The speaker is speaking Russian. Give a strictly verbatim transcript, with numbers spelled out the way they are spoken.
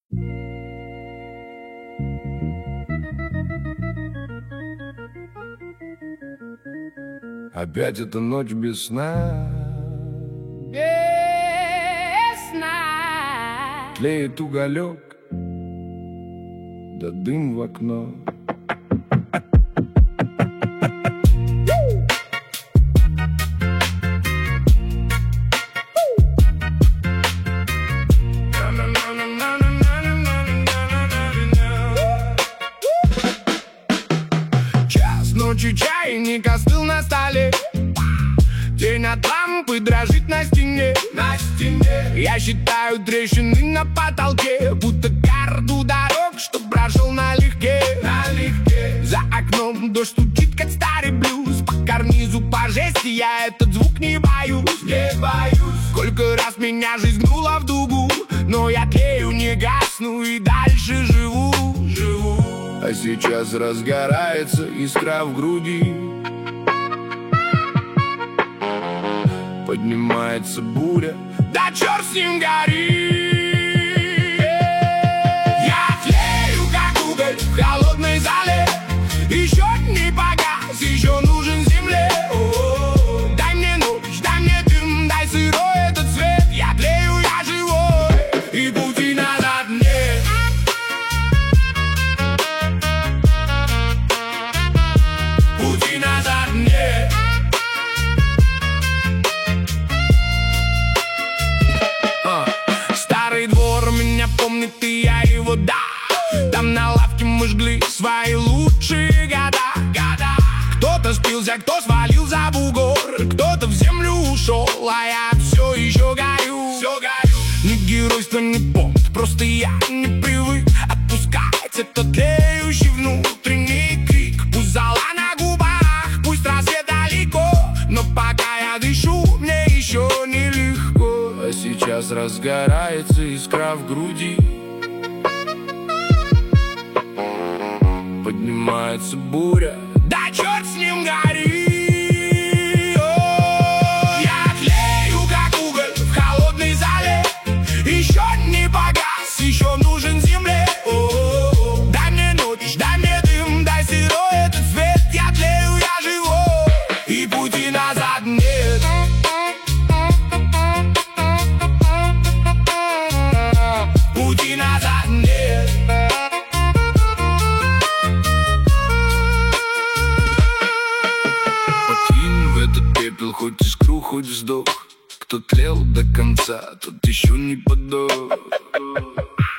Опять эта ночь без сна, без сна. тлеет уголек, да дым в окно. Час ночи, чайник остыл на столе, тень от лампы дрожит на стене. На стене я считаю трещины на потолке, будто карту дорог, что прошел налегке. Налегке. За окном дождь стучит, как старый блюз. По карнизу, по жести я этот звук не боюсь. Не боюсь. Сколько раз меня жизнь гнула в дугу, но я тлею, не гасну и дальше живу. Живу. А сейчас разгорается искра в груди, поднимается буря, да черт с ним, гори. Я тлею, как уголь в холодной зале, еще не погас, еще нужен земле. О-о-о. Дай мне ночь, дай мне дым, дай сырой этот свет. Я тлею, я живой, и пути назад нет. Пути назад нет. Старый двор меня помнит, и я его, да. Там на лавке мы жгли свои лучшие года, года. Кто-то спился, кто свалил за бугор, кто-то в землю ушел, а я все еще горю, все горю. Ни геройство, ни понт, просто я не привык отпускать этот тлеющий внутренний крик. Пусть зола на губах, пусть рассвет далеко, но пока я дышу, мне еще нелегко. а сейчас разгорается искра в груди, поднимается буря, да черт с ним, гори. О, я тлею, как уголь в холодной зале, еще не погас, еще нужен земле. О, дай мне ночь, дай мне дым, дай сырой этот свет. Я тлею, я живой, и пути назад нет. Пути назад нет. Подкинь в этот пепел хоть искру, хоть вздох. Кто тлел до конца, тот еще не подох.